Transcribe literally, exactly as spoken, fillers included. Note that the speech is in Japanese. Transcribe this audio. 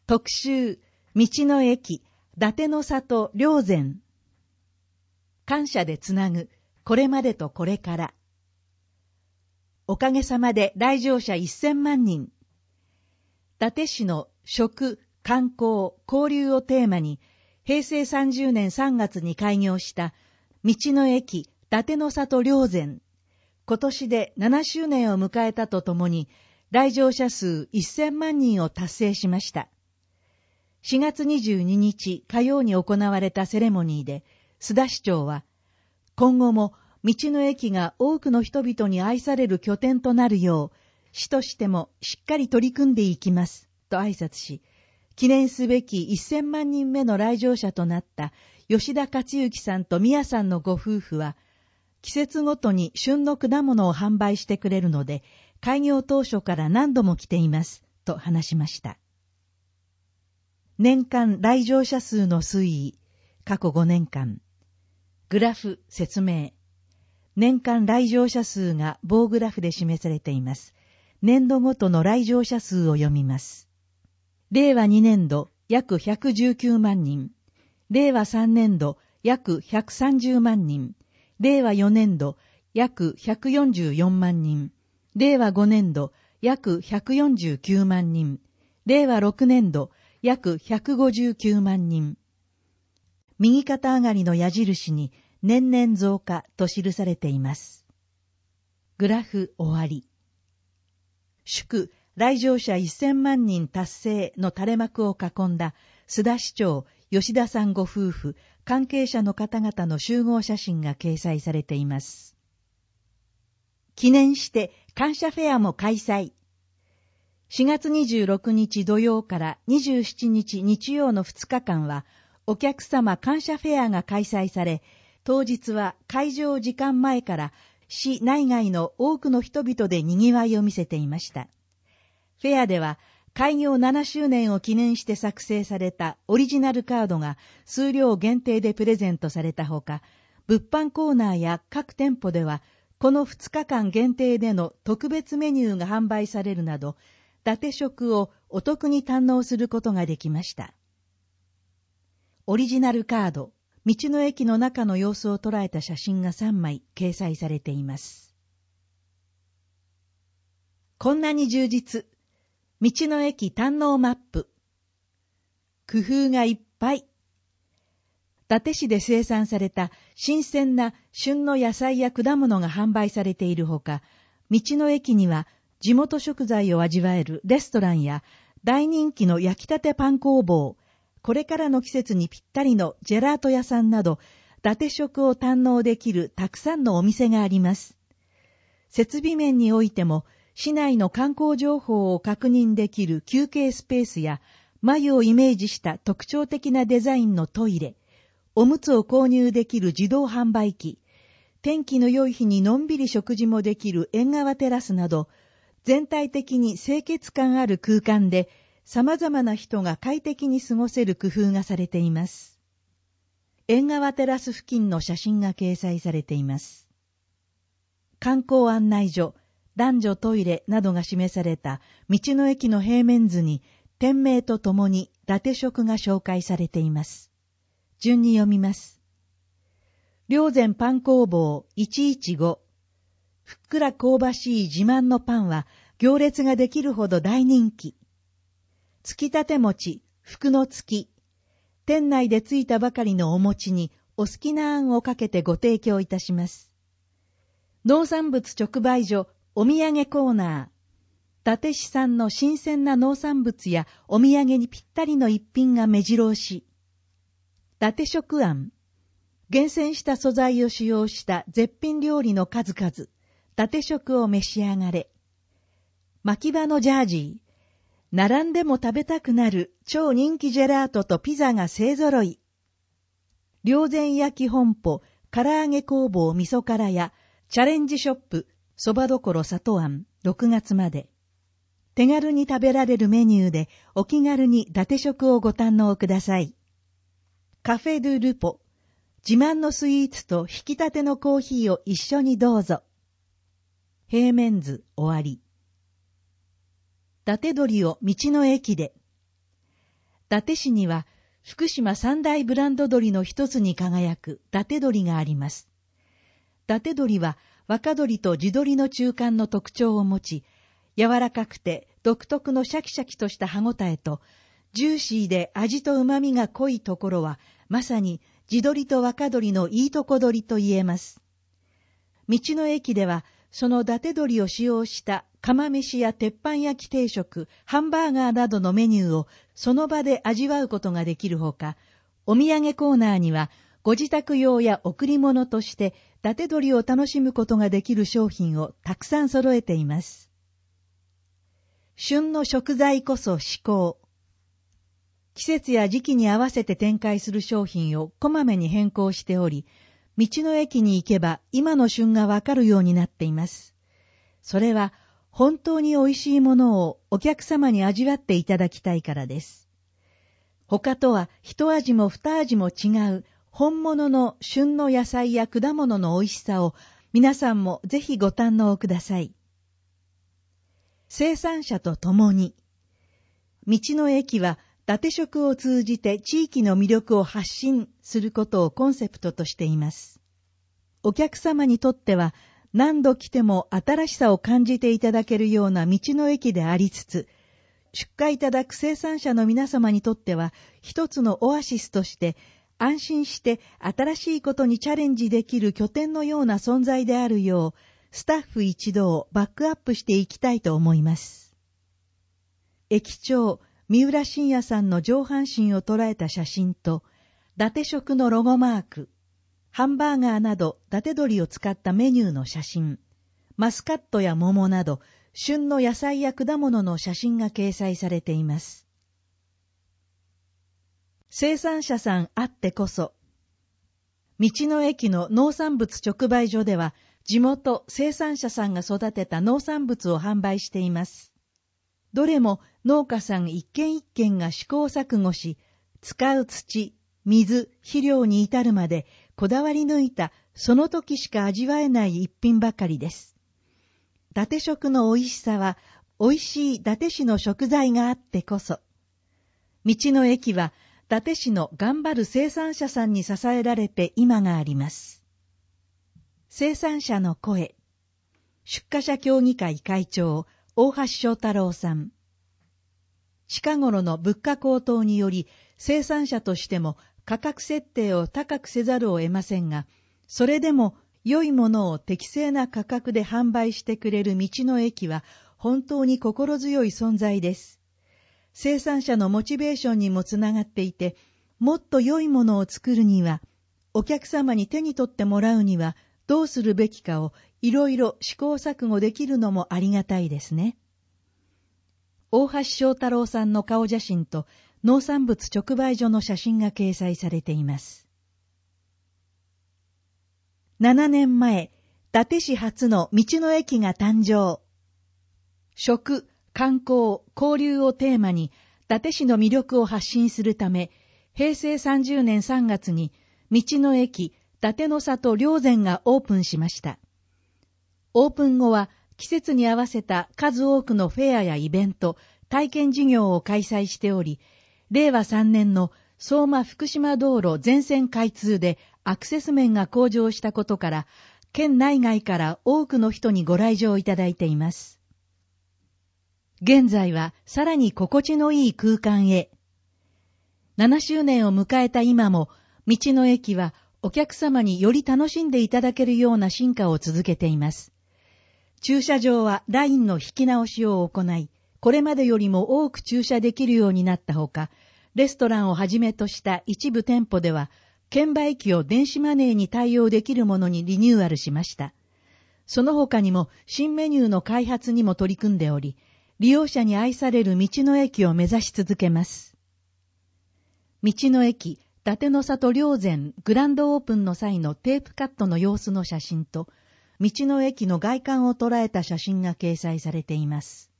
特集、道の駅、伊達の里霊山。感謝でつなぐ、これまでとこれから。おかげさまで来場者せんまんにん。伊達市の食、観光、交流をテーマに、へいせいさんじゅうねんさんがつに開業した道の駅、伊達の里霊山。今年でななしゅうねんを迎えたとともに、来場者数せんまんにんを達成しました。しがつにじゅうににち火曜に行われたセレモニーで、須田市長は、今後も道の駅が多くの人々に愛される拠点となるよう、市としてもしっかり取り組んでいきます、と挨拶し、記念すべきせんまんにんめの来場者となった吉田克之さんと宮さんのご夫婦は、季節ごとに旬の果物を販売してくれるので、開業当初から何度も来ています、と話しました。年間来場者数の推移、過去ごねんかん。グラフ説明。年間来場者数が棒グラフで示されています。年度ごとの来場者数を読みます。れいわにねんど約ひゃくじゅうきゅうまんにん。れいわさんねんど約ひゃくさんじゅうまんにん。れいわよねんど約ひゃくよんじゅうよんまんにん。れいわごねんど約ひゃくよんじゅうきゅうまんにん。れいわろくねんど約ひゃくごじゅうきゅうまんにん。右肩上がりの矢印に年々増加と記されています。グラフ終わり。祝来場者せんまんにん達成の垂れ幕を囲んだ須田市長、吉田さんご夫婦、関係者の方々の集合写真が掲載されています。記念して感謝フェアも開催。しがつにじゅうろくにち土曜からにじゅうしちにち日曜のふつかかんは、お客様感謝フェアが開催され、当日は開場時間前から市内外の多くの人々で賑わいを見せていました。フェアでは、開業ななしゅうねんを記念して作成されたオリジナルカードが数量限定でプレゼントされたほか、物販コーナーや各店舗では、このふつかかん限定での特別メニューが販売されるなど、伊達食をお得に堪能することができました。オリジナルカード、道の駅の中の様子を捉えた写真がさんまい掲載されています。こんなに充実、道の駅堪能マップ。工夫がいっぱい。伊達市で生産された新鮮な旬の野菜や果物が販売されているほか、道の駅には地元食材を味わえるレストランや大人気の焼きたてパン工房、これからの季節にぴったりのジェラート屋さんなど、伊達食を堪能できるたくさんのお店があります。設備面においても、市内の観光情報を確認できる休憩スペースや、繭をイメージした特徴的なデザインのトイレ、おむつを購入できる自動販売機、天気の良い日にのんびり食事もできる縁側テラスなど、全体的に清潔感ある空間で、様々な人が快適に過ごせる工夫がされています。縁側テラス付近の写真が掲載されています。観光案内所、男女トイレなどが示された道の駅の平面図に、店名とともに伊達食が紹介されています。順に読みます。霊山パン工房いちいちご。ふっくら香ばしい自慢のパンは行列ができるほど大人気。つきたて餅、福の月。店内でついたばかりのお餅にお好きなあんをかけてご提供いたします。農産物直売所お土産コーナー。伊達市産の新鮮な農産物やお土産にぴったりの一品が目白押し。伊達食案。厳選した素材を使用した絶品料理の数々。伊達食を召し上がれ。牧場のジャージー。並んでも食べたくなる超人気ジェラートとピザが勢ぞろい。霊山焼き本舗、唐揚げ工房味噌辛屋、チャレンジショップ、そばどころ里庵、ろくがつまで。手軽に食べられるメニューでお気軽に伊達食をご堪能ください。カフェドゥルポ、自慢のスイーツと引き立てのコーヒーを一緒にどうぞ。平面図終わり。伊達鳥を道の駅で。 伊達市には福島三大ブランド鶏の一つに輝く伊達鶏があります。伊達鶏は若鶏と地鶏の中間の特徴を持ち、柔らかくて独特のシャキシャキとした歯ごたえと、ジューシーで味と旨味が濃いところは、まさに地鶏と若鶏のいいとこ鶏と言えます。道の駅では、その伊達鶏を使用した釜飯や鉄板焼き定食、ハンバーガーなどのメニューをその場で味わうことができるほか、お土産コーナーにはご自宅用や贈り物として伊達鶏を楽しむことができる商品をたくさん揃えています。旬の食材こそ至高。季節や時期に合わせて展開する商品をこまめに変更しており、道の駅に行けば今の旬がわかるようになっています。それは本当に美味しいものをお客様に味わっていただきたいからです。他とは一味も二味も違う本物の旬の野菜や果物の美味しさを皆さんもぜひご堪能ください。生産者と共に。道の駅は伊達食を通じて地域の魅力を発信することをコンセプトとしています。お客様にとっては何度来ても新しさを感じていただけるような道の駅でありつつ、出荷いただく生産者の皆様にとっては一つのオアシスとして安心して新しいことにチャレンジできる拠点のような存在であるよう、スタッフ一同バックアップしていきたいと思います。駅長三浦信也さんの上半身を捉えた写真と、伊達食のロゴマーク、ハンバーガーなど伊達鶏を使ったメニューの写真、マスカットや桃など旬の野菜や果物の写真が掲載されています。生産者さんあってこそ。道の駅の農産物直売所では、地元生産者さんが育てた農産物を販売しています。どれも農家さん一軒一軒が試行錯誤し、使う土、水、肥料に至るまでこだわり抜いたその時しか味わえない一品ばかりです。伊達食の美味しさは、美味しい伊達市の食材があってこそ。道の駅は伊達市の頑張る生産者さんに支えられて今があります。生産者の声。出荷者協議会会長、大橋正太郎さん。近頃の物価高騰により、生産者としても価格設定を高くせざるを得ませんが、それでも良いものを適正な価格で販売してくれる道の駅は本当に心強い存在です。生産者のモチベーションにもつながっていて、もっと良いものを作るには、お客様に手に取ってもらうにはどうするべきかをいろいろ試行錯誤できるのもありがたいですね。大橋正太郎さんの顔写真と農産物直売所の写真が掲載されています。ななねんまえ、伊達市初の道の駅が誕生。食、観光、交流をテーマに伊達市の魅力を発信するため、へいせいさんじゅうねんさんがつに道の駅伊達の里霊山がオープンしました。オープン後は季節に合わせた数多くのフェアやイベント、体験事業を開催しており、れいわさんねんの相馬福島道路全線開通でアクセス面が向上したことから、県内外から多くの人にご来場いただいています。現在はさらに心地のいい空間へ。ななしゅうねんを迎えた今も、道の駅はお客様により楽しんでいただけるような進化を続けています。駐車場はラインの引き直しを行い、これまでよりも多く駐車できるようになったほか、レストランをはじめとした一部店舗では、券売機を電子マネーに対応できるものにリニューアルしました。その他にも新メニューの開発にも取り組んでおり、利用者に愛される道の駅を目指し続けます。道の駅、伊達の里霊山グランドオープンの際のテープカットの様子の写真と、道の駅の外観を捉えた写真が掲載されています。